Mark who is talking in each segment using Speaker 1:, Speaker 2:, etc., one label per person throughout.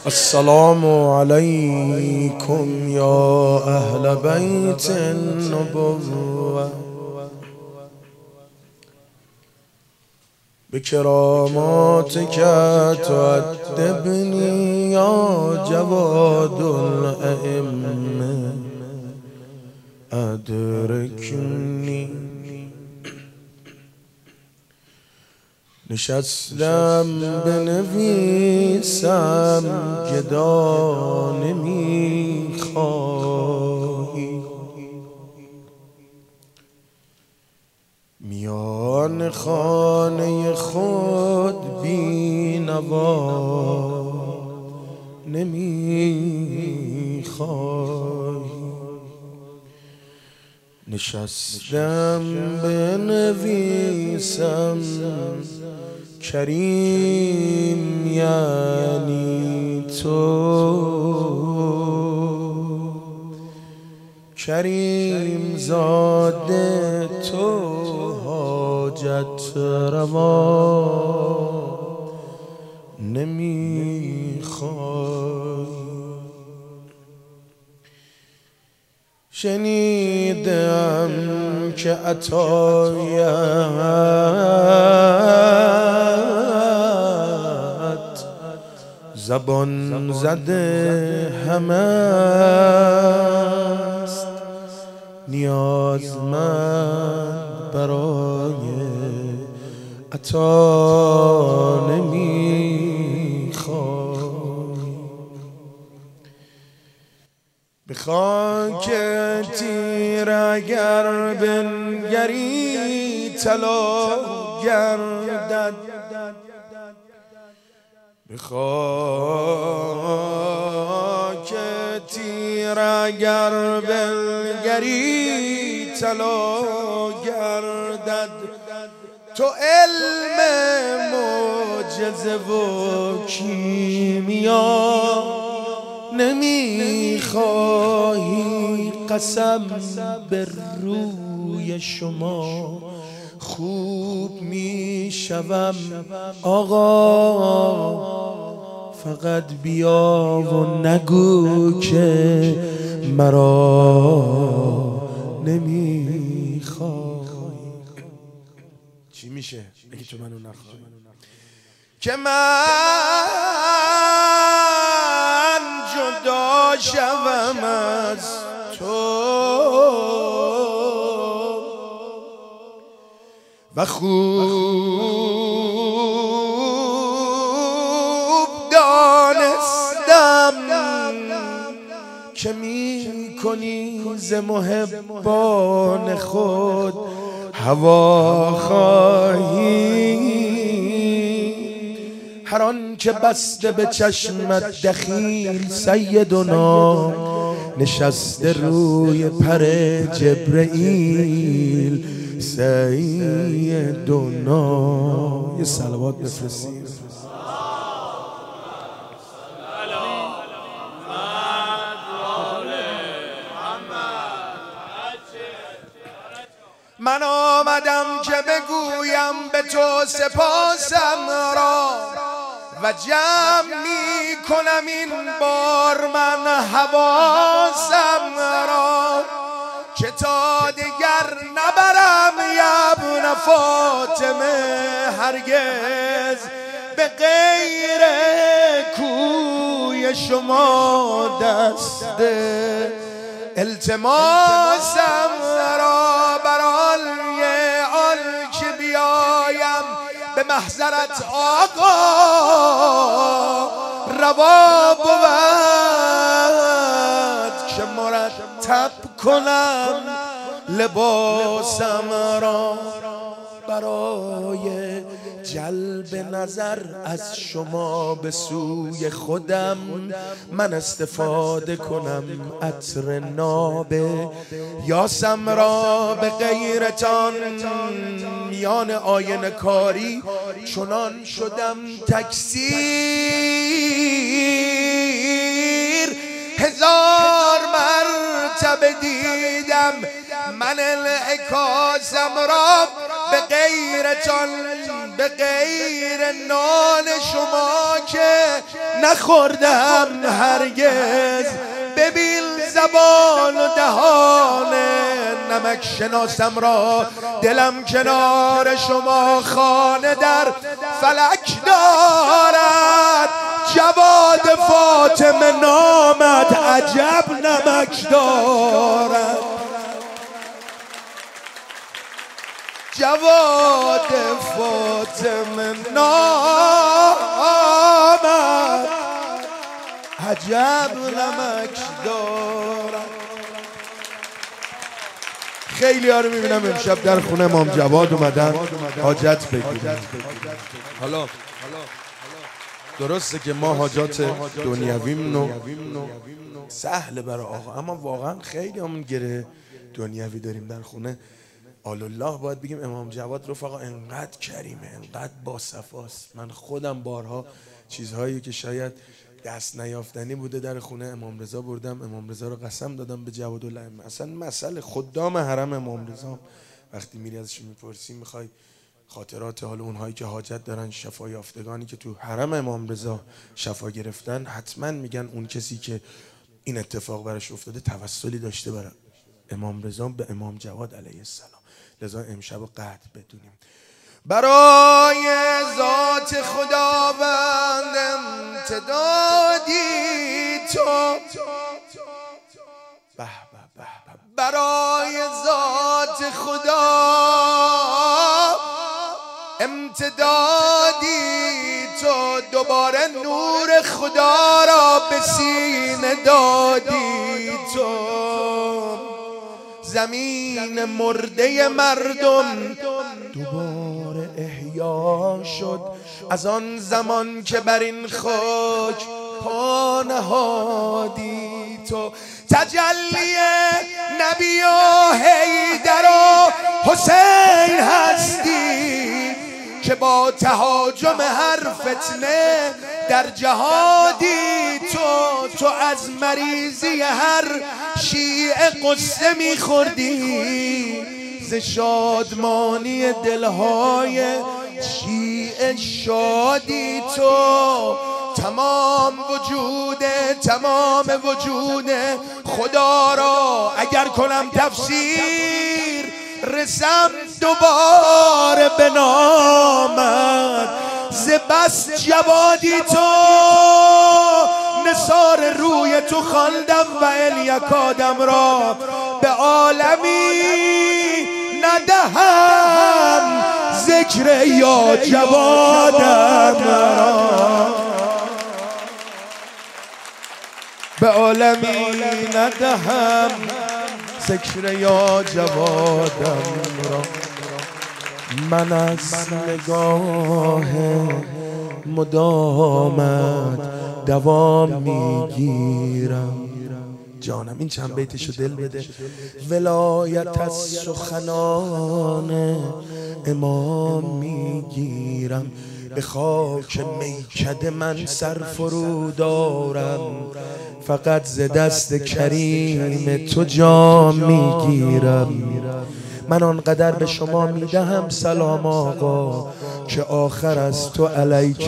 Speaker 1: السلام عليكم يا أهل بيت النبوة بكراماتك تؤدبني يا جواد الأئمة أدركني. نشستم بنویسم گدا نمیخواهی، میان خانه خود بی نوا نمیخواهی. نشستم بنویسم کریم یعنی تو، کریم زاده تو حاجت روا نمیخوای. شنیدم که عطایت زبان زده همه است، نیازمند برای عطا نمیخوای. به خاک تیر اگر بنگری طلا گردد، به خاک تیر اگر بنگری طلا گردد. تو علم معجزه و کیمیا نمیخواهی. قسم به روی شما خوب میشوم آقا، فقط بیا و نگو که مرا نمیخوای. چی میشه اگه تو منو نخوای؟ که من جدا شوم از تو و خوب دانستم که می کنی ز محبان خود هواخواهی. هر آن که بسته به چشمت دخیل سیدنا، نشسته روی پر جبرئیل سیدنا. یه صلوات بفرستید. من آمدم که بگویم به تو سپاسم را و جمع می کنم این بار من حواسم را، که تا دیگر نبرم ابن فاطمه هرگز به غیر کوی شما دست. التماسم را برای آن که بیایم به محضرت آقا روا بود که مرتب کنم لباسم را. برای جلب نظر از شما به سوی خودم من استفاده کنم عطر ناب یاسم را. به غیرتان میان آینه کاری چنان شدم تکثیر، هزار مرتبه دیدم من من العکاسم را به غیرتان، به غیر نان شما که نخوردم هرگز. ببین زبان و دهان نمک شناسم را، دلم کنار شما خانه در فلک دارد. جواد فاطمه نامد عجب نمک دارد. جواد فاطمه نامد عجب نمک دارد. خیلی ها رو میبینم امشب در خونه امام جواد اومدن حاجت بگیرن. حالا درسته که ما حاجات دنیویم سهل برای آقا، اما واقعا خیلی همون گره دنیوی داریم در خونه. آلالله باید بگیم امام جواد رفقا انقدر کریمه، انقدر باصفاست. من خودم بارها چیزهایی که شاید دست نیافتنی بوده در خونه امام رضا بردم، امام رضا رو قسم دادم به جوادالله. اصلا مسئله خدام حرم امام رضا وقتی میری ازش میپرسی میخوای خاطرات حال اونهایی که حاجت دارن، شفا یافتگانی که تو حرم امام رضا شفا گرفتن، حتما میگن اون کسی که این اتفاق براش افتاده توسلی داشته برای امام رضا به امام جواد علیه السلام. لذا امشب رو قدر بدونیم. برای ذات خداوند امتدادی تو، به به به به، برای ذات خدا امتدادی تو، دوباره نور خدا را به سینه دادی تو. زمین مرده مردم دوباره احیا شد از آن زمان که بر این خاک پا نهادی تو. تجلی نبی و حیدر و حسین هستی که با تهاجم هر فتنه در جهادی تو از مریضی هر شیعه قصه میخوردی، ز شادمانی دلهای شیعه شادی تو. تمام وجود خدا را اگر کنم تفسیر، رسم دوباره به نامت. ز بس جوادی تو نثار روی تو خواندم و الیکادم را به عالمی ندهم ذکر یا جوادم را، به عالمی ندهم ذکر یا جوادم را. من از نگاه مدامت دوام میگیرم. جانم این چند بیتشو دل بده. ولایت از سخنان امام میگیرم، به خاک میکده من سر فرو دارم. فقط ز دست کریم تو جام میگیرم. من آنقدر به شما میدهم سلام آقا که آخر از تو علیک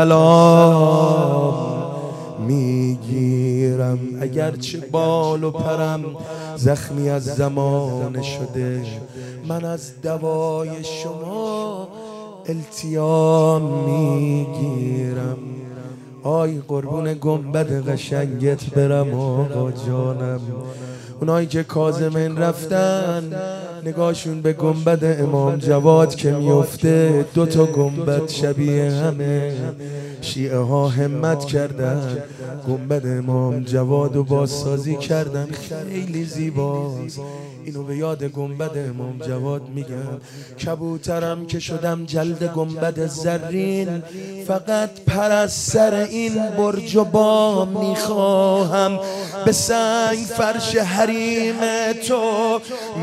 Speaker 1: السلام میگیرم. اگرچه بال و پرم زخمی از زمانه شده، من از دوای شما التیام میگیرم. آی قربون گنبد قشنگت برم آقا جانم. اونایی که کاظمین رفتن نگاهشون به گنبد امام جواد که میفته، دوتا گنبد شبیه همه. شیعه ها همت کردن گنبد امام جواد رو بازسازی کردن، خیلی زیباست. اینو به یاد گنبد امام جواد میگم. کبوترم که شدم جلد گنبد زرین، فقط پر از سر این برج و بام میخواهم. به سنگ فرش حریم تو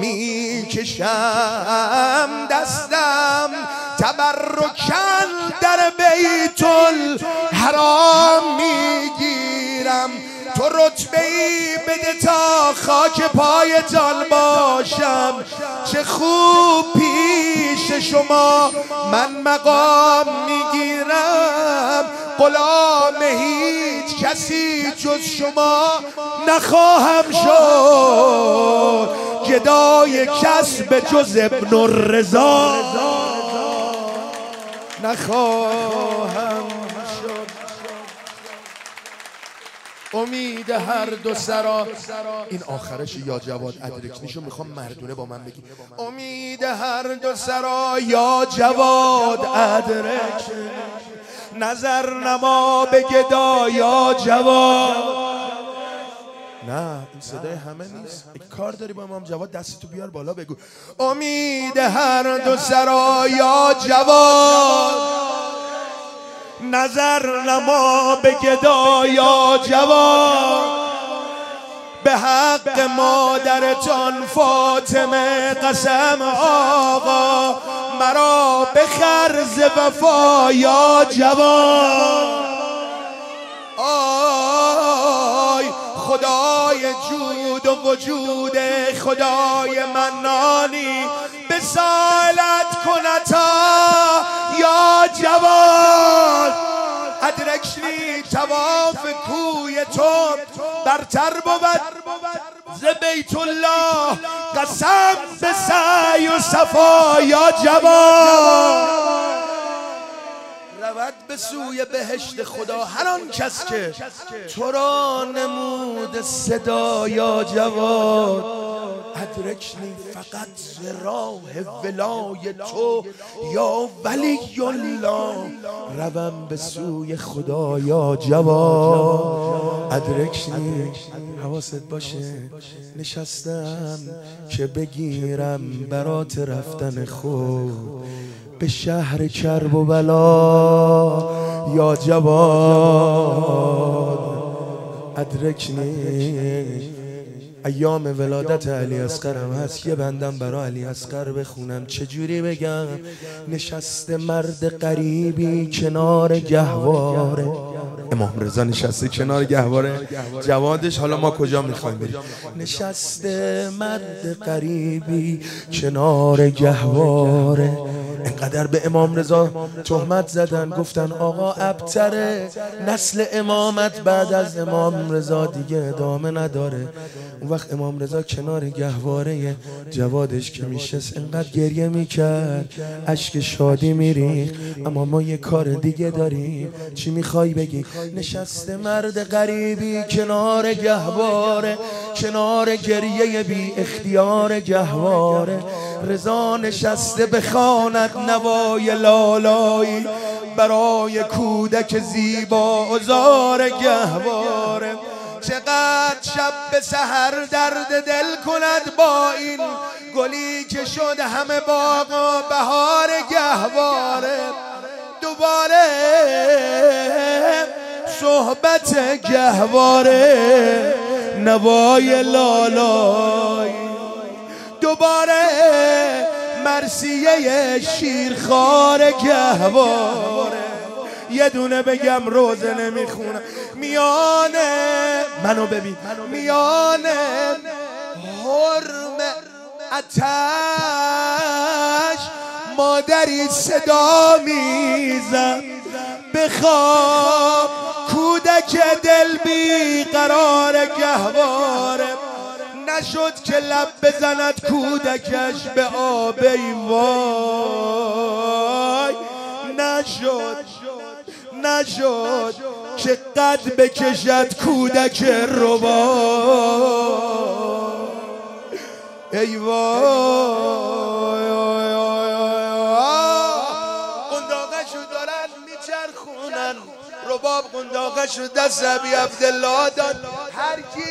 Speaker 1: میکشم دستم، تبرکن در بیت الحرام میگیرم. تو رتبه‌ای بده تا خاک پایتان باشم. چه خوب پیش شما من مقام میگیرم، غلام هیچ کسی جز شما نخواهم شد، گدای کس به جز ابن الرضا نخواهم شد. امید هر دو سرا، این آخرش یا جواد ادرکنیشو میخوام مردونه با من بگی. امید هر دو سرا یا جواد ادرک، نظر نما به گدا یا جواد. نه این صدای همه نیست، کار داری با امام جواد، دستتو بیار بالا بگو امید هر دو سرا یا جواد، نظر نما به گدا یا جواد. به حق مادرتان فاطمه قسم آقا، مرا بخر ز وفا یا جواد. آی خدای جود و وجود خدای منانی، بسالت کنتا یا جواد. ادرکشنی تواف کوی تو برتر بود ز بیت الله، قسم به سعی و صفا یا جواد. رود به سوی بهشت خدا هر آن کس که تو را نمود صدا یا جواد. ادرکنی فقط ز راه ولای تو یا ولی الله، روم به سوی خدا یا جواد. ادرکنی حواست باشه، نشستم که بگیرم برات رفتن خود به شهر کرب و بلا یا جواد. ادرکنی ایام ولادت علی اصغرم هست، یه بندم برا علی اصغر بخونم. چجوری بگم؟ نشسته مرد غریبی کنار گهواره، امام رضا نشسته کنار گهواره، جوادش حالا ما کجا میخوایم بریم. نشسته مرد غریبی کنار گهواره، انقدر به امام رضا تهمت زدن، گفتن آقا ابتره، نسل امامت بعد از امام رضا دیگه ادامه نداره. اون وقت امام رضا کنار گهواره جوادش که میشست انقدر گریه میکرد، اشک شادی میریخت. اما ما یه کار دیگه داریم، چی میخوای بگی؟ نشسته مرد غریبی کنار گهواره، کنار گریه بی اختیار گهواره. رضا نشسته بخواند نوای لالایی برای کودک زیبا عذار گهواره. چقدر شب به سحر درد دل کند با این گلی که شد همه باغ و بهار گهواره. دوباره صحبت گهواره، نوای لالایی، دوباره مرثیه شیرخوار گهواره. یه دونه بگم روزه نمیخونم، میانه منو ببین، میانه حرم آتش مادری صدا میزد، بخواب کودک دل بی قرار گهواره. نشد که لب بزند کودکش به آب وای، نشد که قد بکشد کودک ربا. ای وای قنداقشو دارن میچرخونن، رباب قنداقشو دست ابی عبدالله داد. هر کی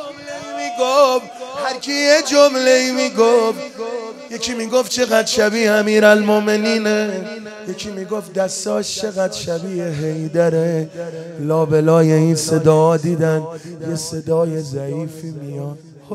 Speaker 1: یه جمله میگفت، یکی میگفت چقدر شبیه امیرالمومنینه، یکی میگفت دستاش چقدر شبیه حیدره. لابلای این صدا دیدن یه صدای ضعیفی میاد،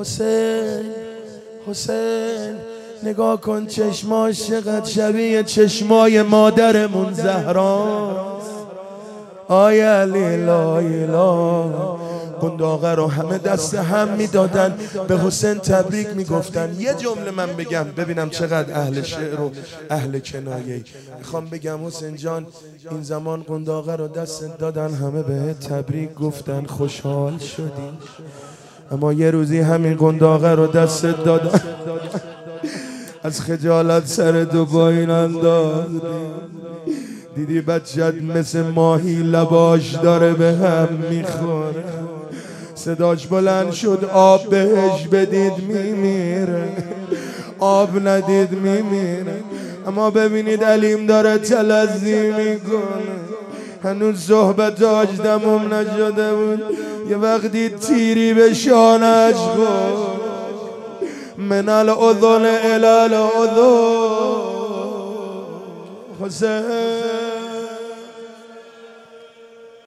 Speaker 1: حسین نگاه کن چشماش چقدر شبیه چشمای مادرمون زهراست. آی علی لا اله، قنداقه رو همه دست هم میدادن، به حسین تبریک میگفتن. یه جمله من بگم ببینم چقدر اهل شعر و اهل کنایه. میخوام بگم حسین جان این زمان قنداقه رو دست دادن، همه به تبریک گفتن، خوشحال شدیم. اما یه روزی همین قنداقه رو دست دادن، از خجالت سر تو پایین انداختی، دیدی بچت مثل ماهی لباش داره به هم میخوره، صداش بلند شد آب بهش بدید میمیره، آب ندید میمیره. اما ببینید علیم داره تلذی میکنه، هنوز صحبتاش تموم نشده بود، یه وقتی تیری به شانش خورد، من الاذن الی الاذن. حسین